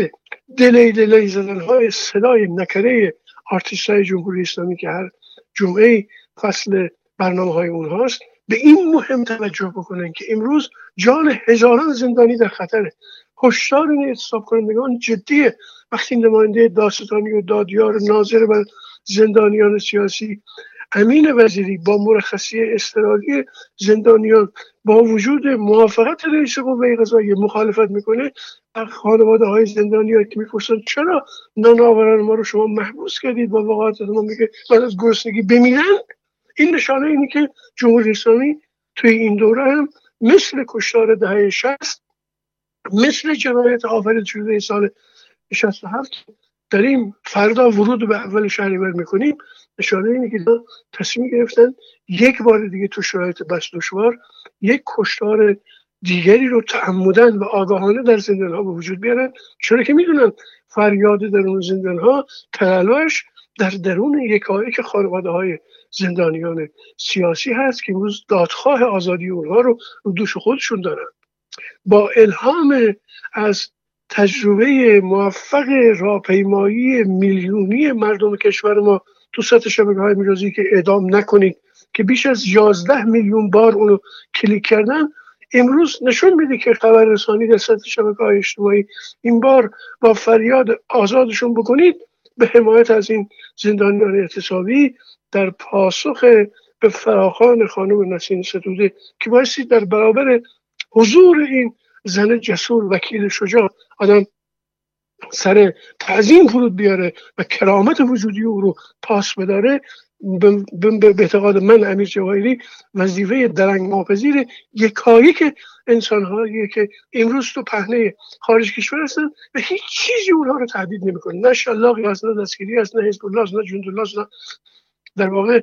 دلی زدن‌های صدای نکره آرتیست‌های جمهوری اسلامی که هر جمعه فصل برنامه‌های اونهاست، به این مهم توجه بکنن که امروز جان هزاران زندانی در خطره. هشدار این اعتصاب کنندگان جدیه. وقتی نماینده دادستانی و دادیار ناظر بر زندانیان سیاسی امین وزیری با مرخصی اضطراری زندانیان با وجود موافقت رئیس قوه قضاییه مخالفت میکنه، خانواده های زندانیان که میپرسن چرا نانآوران ما رو شما محبوس کردید با وقایت ما میگه بعد از گرسنگی بمیرن، این نشانه اینه که جمهوری اسلامی توی این دوره هم مثل کشتار دهه 60، مثل جنایت آفرید شده سال 67 داریم فردا ورود به اول شهریور میکنیم، نشانه اینه که تصمیم گرفتن یک بار دیگه تو شرایط بس دشوار یک کشتار دیگری رو تعمدن و آگاهانه در زندان‌ها به وجود بیارن، چرا که میدونن فریاد درون زندان‌ها تلالش در درون یکایک خانواده‌های زندانیان سیاسی هست که امروز دادخواه آزادی اونها رو دوش خودشون دارن. با الهام از تجربه موفق راهپیمایی میلیونی مردم کشور ما تو سطح شبکه‌های مجازی که اعدام نکنید که بیش از 11 میلیون بار اونو کلیک کردن، امروز نشون میده که خبررسانی در سطح شبکه‌های اجتماعی این بار با فریاد آزادشون بکنید به حمایت از این زندانیان اعتصابی در پاسخ به فراخوان خانم نسرین ستوده که بایستی در برابر حضور این زن جسور وکیل شجاع آدم سر تعظیم فرود بیاره و کرامت وجودی او رو پاس بداره. به اعتقاد من امیر جواهری وظیفه درنگ ناپذیر یکایک انسان‌هایی که امروز تو پهنه خارج کشور هستن و هیچ چیزی اونها رو تهدید نمی‌کنه، نه شلاقی هست، نه دستگیری هست، نه حزب الله هست، نه جندالله هست، نه در واقع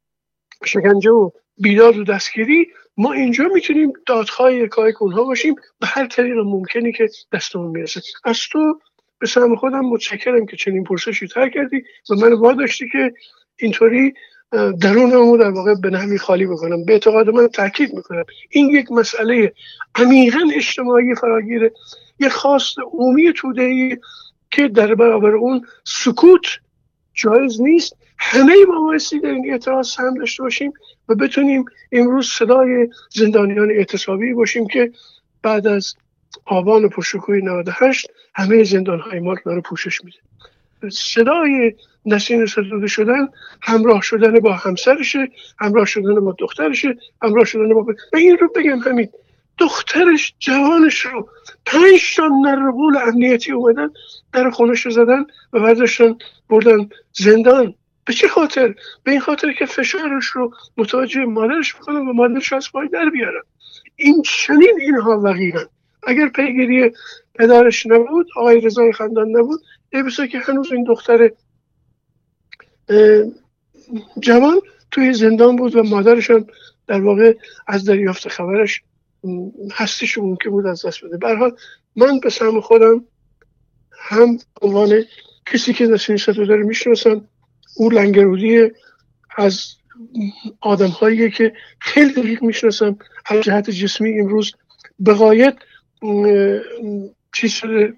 شکنجه و بیداد و دستگیری. ما اینجا میتونیم دادخواه یکایک اونها باشیم به هر طریق ممکنی که دستمون میرسه. از تو به سهم خودم متشکرم که چنین پرسشی طرح کردی و من واداشتی که اینطوری درونمو در واقع به نحوی خالی بکنم. به اعتقاد من تاکید میکنم این یک مسئله عمیقاً اجتماعی فراگیره، یک خواست عمومی توده‌ای که در برابر اون سکوت جایز نیست. همه ما بایستی در این اعتراض هم داشته باشیم و بتونیم امروز صدای زندانیان اعتصابی باشیم که بعد از آبان پرشکوه 98 همه زندان‌های ما رو پوشش میده. صدای نسرین ستوده شدن همراه شدن با همسرشه، همراه شدن با دخترشه، همراه شدن با و این رو بگم همین دخترش جوانش رو 5 تا نرغول امنیتی اومدن در خونش رو زدن و برداشتن بردن زندان. به چه خاطر؟ به این خاطر که فشارش رو متوجه مادرش بکنن و مادرش از پای در بیارن. این چنین اینها وقیعن. اگر پیگیری پدرش نبود، آقای رضای خندان نبود، بسا که هنوز این دختر جوان توی زندان بود و مادرش هم در واقع از دریافت خبرش هستیش ممکن بود از دست بده. به هر حال من به سهم خودم هم عنوان کسی که نسرین ستوده رو میشناسم، او لنگرودی از آدم هایی که خیلی دقیق میشناسم از جهت جسمی امروز به غایت چیز شده،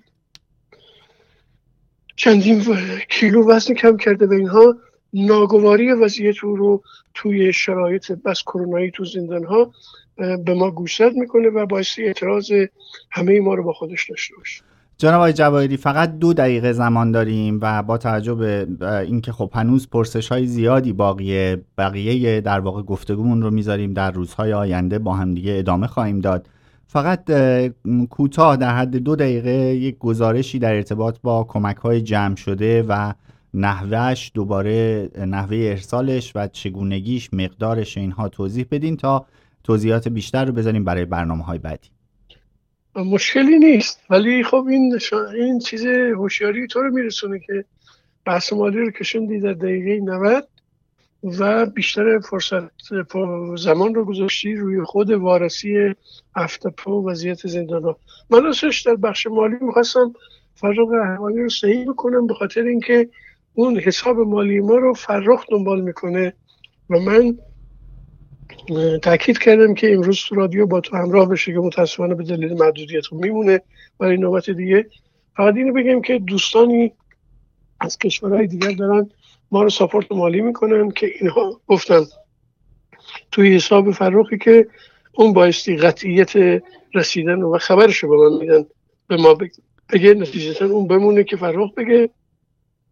چندین کیلو وزن کم کرده و اینها ناگواری وضعیت رو توی شرایط بس کرونایی تو زندان ها به ما گوشزد میکنه و باعث اعتراض همه ما رو با خودش داشته باشه. جناب آقای جواهری فقط 2 دقیقه زمان داریم و با توجه به اینکه خب هنوز پرسش‌های زیادی بقیه در واقع گفتگومون رو میذاریم در روزهای آینده با هم دیگه ادامه خواهیم داد. فقط کوتاه در حد 2 دقیقه یک گزارشی در ارتباط با کمک‌های جمع شده و نحوهش، دوباره نحوه ارسالش و چگونگیش، مقدارش، اینها توضیح بدین تا توضیحات بیشتر رو بذاریم برای برنامه‌های بعدی. مشکلی نیست، ولی خب این چیز هوشیاری تو رو میرسونه که بحث مالی رو کشوندی در دقیقه 90 و بیشتر فرصت زمان رو گذاشتی روی خود وارسی افتپا وضعیت زندان ها. من راستش در بخش مالی میخواستم فرخ قهرمانی رو صحیح بکنم به خاطر اینکه اون حساب مالی ما رو فرخ دنبال میکنه و من تاکید کردم که امروز تو رادیو با تو همراه بشه که متاسفانه به دلیل محدودیت میمونه برای نوبت دیگه. فقط اینو بگم که دوستانی از کشورهای دیگر دارن ما رو ساپورت مالی میکنن که اینها گفتن توی حساب فرخی که اون بایستی قطعیت رسیدن و خبرشو به من میدن به ما بگه، نتیجتا اون بمونه که فرخ بگه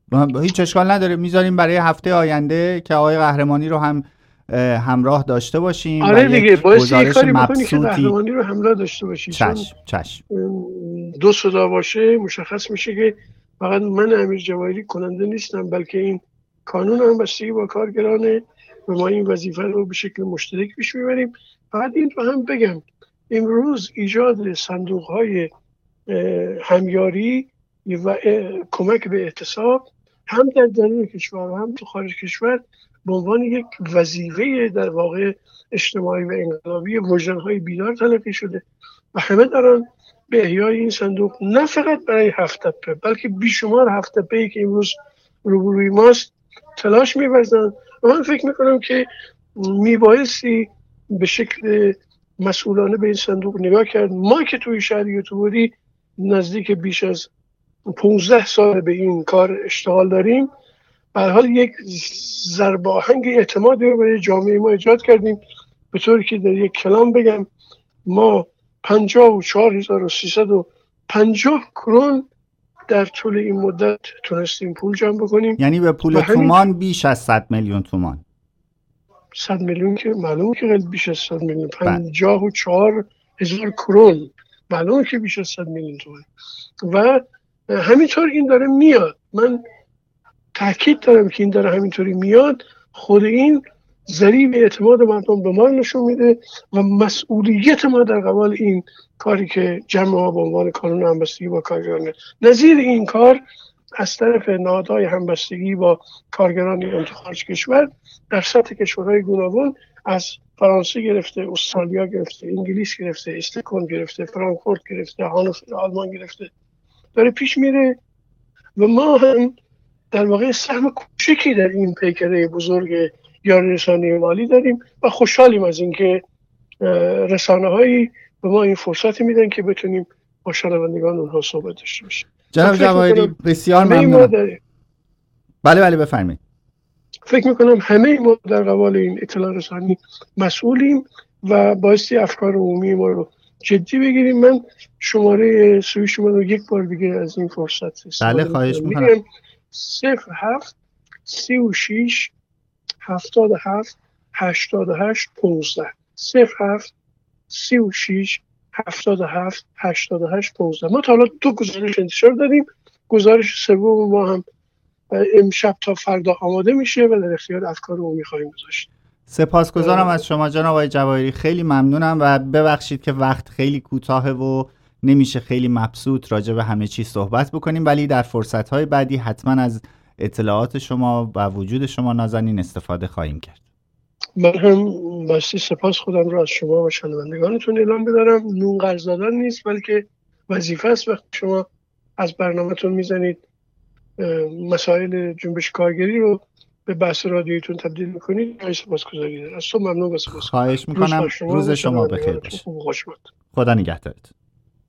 هیچ اشکال نداره، میذاریم برای هفته آینده که آقای قهرمانی رو هم همراه داشته باشیم. آره دیگه، باید یه کاری بکنی که مبسوطی قهرمانی رو همراه داشته باشی. چشم. دو صدا باشه مشخص میشه که فقط من امیر جواهری کننده نیستم، بلکه این کانون هم بستگی با کارگرانه و ما این وظیفه رو به شکل مشترک پیش میبریم. فقط این رو هم بگم، امروز ایجاد صندوق‌های همیاری و کمک به اعتصاب هم در درون کشور و هم تو خارج کشور به عنوان یک وظیفه در واقع اجتماعی و انقلابی وجدان‌های بیدار تلقی شده و همه دارن به احیای این صندوق، نه فقط برای هفت تپه بلکه بیشمار هفت تپه‌ای که امروز روبروی ماست تلاش می‌ورزن. و من فکر می‌کنم که میبایستی به شکل مسئولانه به این صندوق نگاه کرد. ما که توی شهر یوتیوبری نزدیک بیش از 15 سال به این کار اشتغال داریم، به هر حال یک ضرب آهنگ اعتمادی رو برای جامعه ما ایجاد کردیم، به طوری که در یک کلام بگم ما 54350 کرون در طول این مدت تونستیم پول جمع بکنیم. یعنی به پول تومان بیش از 100 میلیون تومان. 100 میلیون که معلومه که بیش از 100 میلیون، 54,000 کرون معلومه که بیش از 100 میلیون تومان. و همینطور این داره میاد. من تاکید دارم که این داره همینطوری میاد. خود این ضریب اعتماد مردم به ما نشون میده و مسئولیت ما در قبال این کاری که جمع ما به عنوان کانون همبستگی با کارگران، نظیر این کار از طرف نهادهای همبستگی با کارگران خارج کشور در سطح کشورهای گوناگون، از فرانسه گرفته، استرالیا گرفته، انگلیس گرفته، استکهلم گرفته، فرانکفورت گرفته، هانوفر آلمان گرفته، داره پیش میره و ما هم در واقع سهم کوچکی در این پیکره بزرگ یاری رسانی مالی داریم و خوشحالیم از اینکه رسانه‌هایی به ما این فرصت میدن که بتونیم با شنوندگان اونها صحبت داشته باشیم. جناب جواهری بسیار ممنونم. بله بفرمایید. فکر میکنم همه ما در قبال این اطلاع رسانی مسئولیم و بایستی افکار عمومی ما رو جدی بگیریم. من شماره سویش شما رو یک بار دیگه از این فرصت بله خواهش میکنم. 07 36 77 88 15 07 36 77 88 15. ما تا حالا 2 گزارش انتشار دادیم. گزارش سوم ما هم امشب تا فردا آماده میشه و در اختیار افکار عمومی خواهیم گذاشت. سپاسگزارم از شما جناب آقای جواهری، خیلی ممنونم و ببخشید که وقت خیلی کوتاهه و نمیشه خیلی مبسوط راجع به همه چیز صحبت بکنیم، ولی در فرصت‌های بعدی حتما از اطلاعات شما و وجود شما نازنین استفاده خواهیم کرد. من هم باستی سپاس خودم رو از شما و شنوندگانتون اعلام بدارم. نون قرض دادن نیست بلکه وظیفه است. وقتی شما از برنامه‌تون میزنید مسائل جنبش کارگری رو به بحث رادیویتون تبدیل میکنید، من سپاسگزاری دارم. از تو ممنون و سپاسگزارم. خواهش میکنم. روز شما بخیر باشه. خدا نگهدارت.